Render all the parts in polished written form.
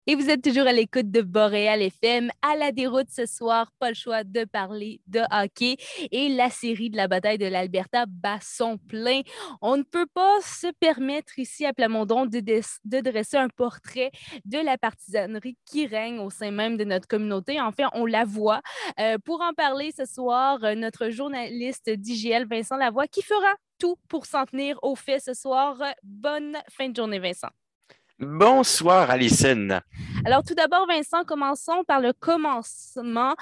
Et vous êtes toujours à l'écoute de Boréal FM. À la déroute ce soir, pas le choix de parler de hockey et la série de la bataille de l'Alberta bat son plein. On ne peut pas se permettre ici à Plamondon de dresser un portrait de la partisanerie qui règne au sein même de notre communauté. Enfin, on la voit. Pour en parler ce soir, notre journaliste d'IGL, Vincent Lavoie, qui fera tout pour s'en tenir au fait ce soir. Bonne fin de journée, Vincent. Bonsoir, Alison. Alors, tout d'abord, Vincent, commençons par le commencement.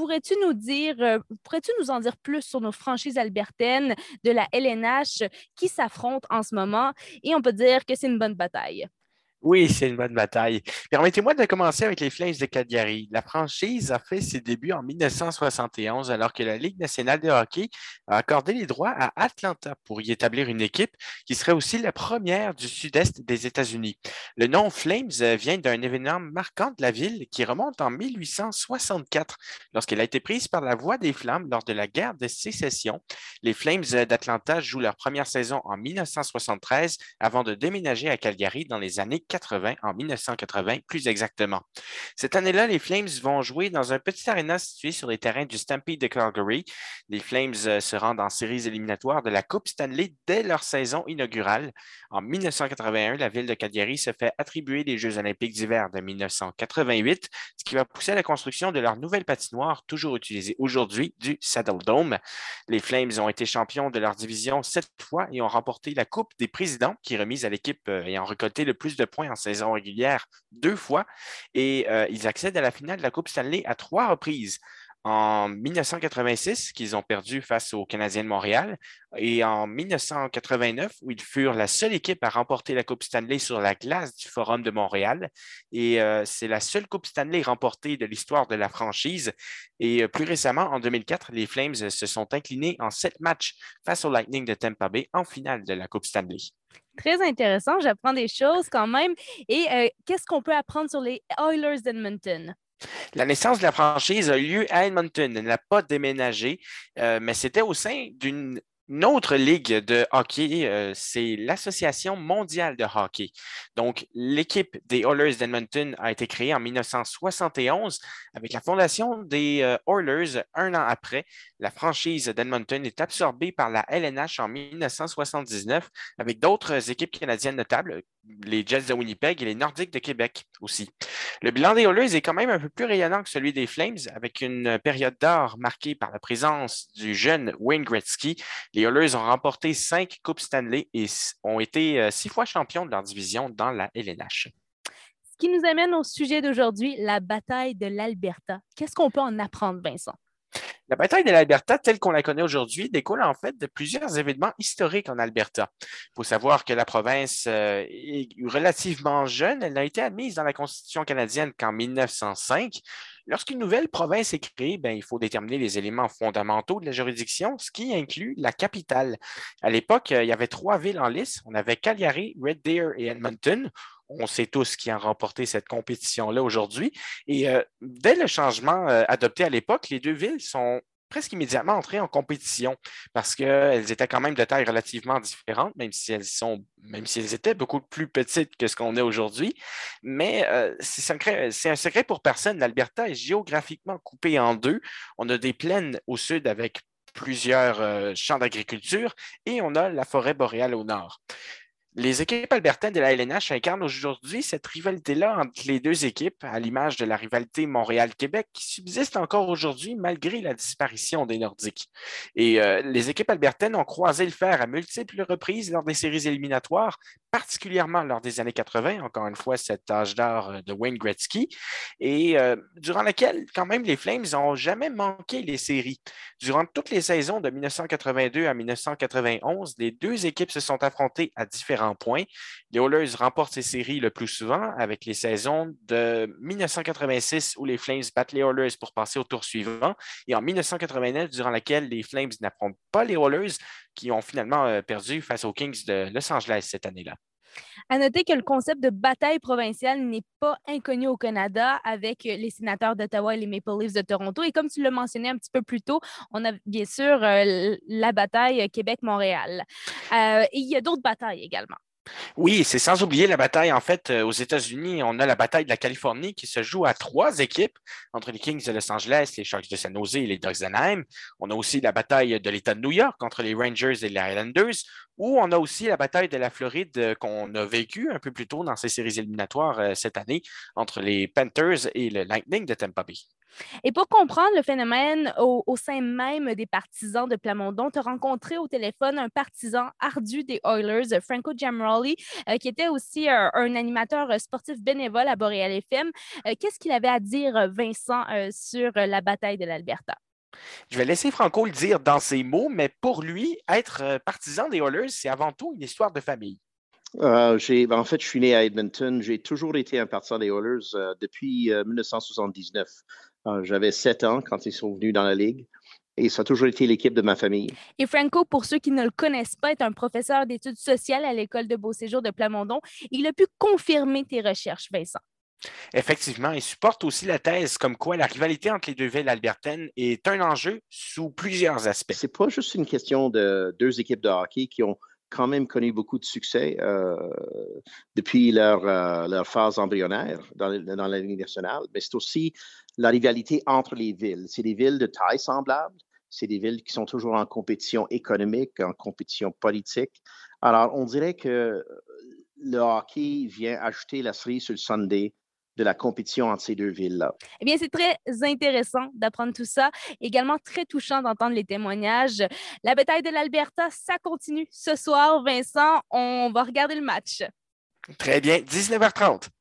Pourrais-tu nous en dire plus sur nos franchises albertaines de la LNH qui s'affrontent en ce moment? Et on peut dire que c'est une bonne bataille. Oui, c'est une bonne bataille. Permettez-moi de commencer avec les Flames de Calgary. La franchise a fait ses débuts en 1971 alors que la Ligue nationale de hockey a accordé les droits à Atlanta pour y établir une équipe qui serait aussi la première du sud-est des États-Unis. Le nom Flames vient d'un événement marquant de la ville qui remonte en 1864 lorsqu'elle a été prise par la Voix des Flammes lors de la guerre de sécession. Les Flames d'Atlanta jouent leur première saison en 1973 avant de déménager à Calgary dans les années 80, en 1980 plus exactement. Cette année-là, les Flames vont jouer dans un petit aréna situé sur les terrains du Stampede de Calgary. Les Flames se rendent en séries éliminatoires de la Coupe Stanley dès leur saison inaugurale. En 1981, la ville de Calgary se fait attribuer les Jeux olympiques d'hiver de 1988, ce qui va pousser à la construction de leur nouvelle patinoire, toujours utilisée aujourd'hui, du Saddle Dome. Les Flames ont été champions de leur division 7 fois et ont remporté la Coupe des présidents, qui est remise à l'équipe ayant récolté le plus de points en saison régulière 2 fois. Et ils accèdent à la finale de la Coupe Stanley à 3 reprises. En 1986, qu'ils ont perdu face aux Canadiens de Montréal, et en 1989, où ils furent la seule équipe à remporter la Coupe Stanley sur la glace du Forum de Montréal. Et c'est la seule Coupe Stanley remportée de l'histoire de la franchise. Et plus récemment, en 2004, les Flames se sont inclinés en 7 matchs face au Lightning de Tampa Bay en finale de la Coupe Stanley. Très intéressant, j'apprends des choses quand même. Et qu'est-ce qu'on peut apprendre sur les Oilers d'Edmonton? La naissance de la franchise a eu lieu à Edmonton. Elle n'a pas déménagé, mais c'était au sein d'une autre ligue de hockey, c'est l'Association mondiale de hockey. Donc, l'équipe des Oilers d'Edmonton a été créée en 1971 avec la fondation des Oilers un an après. La franchise d'Edmonton est absorbée par la LNH en 1979 avec d'autres équipes canadiennes notables, les Jets de Winnipeg et les Nordiques de Québec aussi. Le bilan des Oilers est quand même un peu plus rayonnant que celui des Flames, avec une période d'or marquée par la présence du jeune Wayne Gretzky. Les Oilers ont remporté 5 Coupes Stanley et ont été 6 fois champions de leur division dans la LNH. Ce qui nous amène au sujet d'aujourd'hui, la bataille de l'Alberta. Qu'est-ce qu'on peut en apprendre, Vincent? La bataille de l'Alberta, telle qu'on la connaît aujourd'hui, découle en fait de plusieurs événements historiques en Alberta. Il faut savoir que la province est relativement jeune. Elle a été admise dans la Constitution canadienne qu'en 1905. Lorsqu'une nouvelle province est créée, ben, il faut déterminer les éléments fondamentaux de la juridiction, ce qui inclut la capitale. À l'époque, il y avait 3 villes en lice. On avait Calgary, Red Deer et Edmonton. On sait tous qui a remporté cette compétition-là aujourd'hui. Et dès le changement adopté à l'époque, les 2 villes sont presque immédiatement entrées en compétition parce qu'elles étaient quand même de taille relativement différentes, même si elles étaient beaucoup plus petites que ce qu'on est aujourd'hui. Mais c'est un secret pour personne. L'Alberta est géographiquement coupée en deux. On a des plaines au sud avec plusieurs champs d'agriculture et on a la forêt boréale au nord. Les équipes albertaines de la LNH incarnent aujourd'hui cette rivalité-là entre les 2 équipes, à l'image de la rivalité Montréal-Québec qui subsiste encore aujourd'hui malgré la disparition des Nordiques. Et les équipes albertaines ont croisé le fer à multiples reprises lors des séries éliminatoires, particulièrement lors des années 80, encore une fois cet âge d'or de Wayne Gretzky, et durant laquelle quand même les Flames n'ont jamais manqué les séries. Durant toutes les saisons de 1982 à 1991, les 2 équipes se sont affrontées à différents points. Les Oilers remportent ces séries le plus souvent avec les saisons de 1986 où les Flames battent les Oilers pour passer au tour suivant et en 1989 durant laquelle les Flames n'affrontent pas les Oilers qui ont finalement perdu face aux Kings de Los Angeles cette année-là. À noter que le concept de bataille provinciale n'est pas inconnu au Canada avec les sénateurs d'Ottawa et les Maple Leafs de Toronto. Et comme tu l'as mentionné un petit peu plus tôt, on a bien sûr la bataille Québec-Montréal. Et il y a d'autres batailles également. Oui, c'est sans oublier la bataille, en fait, aux États-Unis, on a la bataille de la Californie qui se joue à trois équipes entre les Kings de Los Angeles, les Sharks de San Jose et les Ducks d'Anaheim. On a aussi la bataille de l'État de New York entre les Rangers et les Islanders, ou on a aussi la bataille de la Floride qu'on a vécue un peu plus tôt dans ces séries éliminatoires cette année entre les Panthers et le Lightning de Tampa Bay. Et pour comprendre le phénomène au sein même des partisans de Plamondon, tu as rencontré au téléphone un partisan ardu des Oilers, Franco Giamroli, qui était aussi un animateur sportif bénévole à Boréal FM. Qu'est-ce qu'il avait à dire, Vincent, sur la bataille de l'Alberta? Je vais laisser Franco le dire dans ses mots, mais pour lui, être partisan des Oilers, c'est avant tout une histoire de famille. En fait, je suis né à Edmonton. J'ai toujours été un partisan des Oilers depuis 1979. J'avais 7 ans quand ils sont venus dans la Ligue et ça a toujours été l'équipe de ma famille. Et Franco, pour ceux qui ne le connaissent pas, est un professeur d'études sociales à l'École de Beauséjour de Plamondon. Il a pu confirmer tes recherches, Vincent. Effectivement, il supporte aussi la thèse comme quoi la rivalité entre les deux villes albertaines est un enjeu sous plusieurs aspects. C'est pas juste une question de deux équipes de hockey qui ont quand même connu beaucoup de succès depuis leur phase embryonnaire dans la Ligue nationale, mais c'est aussi la rivalité entre les villes. C'est des villes de taille semblable, c'est des villes qui sont toujours en compétition économique, en compétition politique. Alors, on dirait que le hockey vient ajouter la cerise sur le sundae de la compétition entre ces deux villes-là. Eh bien, c'est très intéressant d'apprendre tout ça. Également très touchant d'entendre les témoignages. La bataille de l'Alberta, ça continue ce soir, Vincent. On va regarder le match. Très bien, 19h30.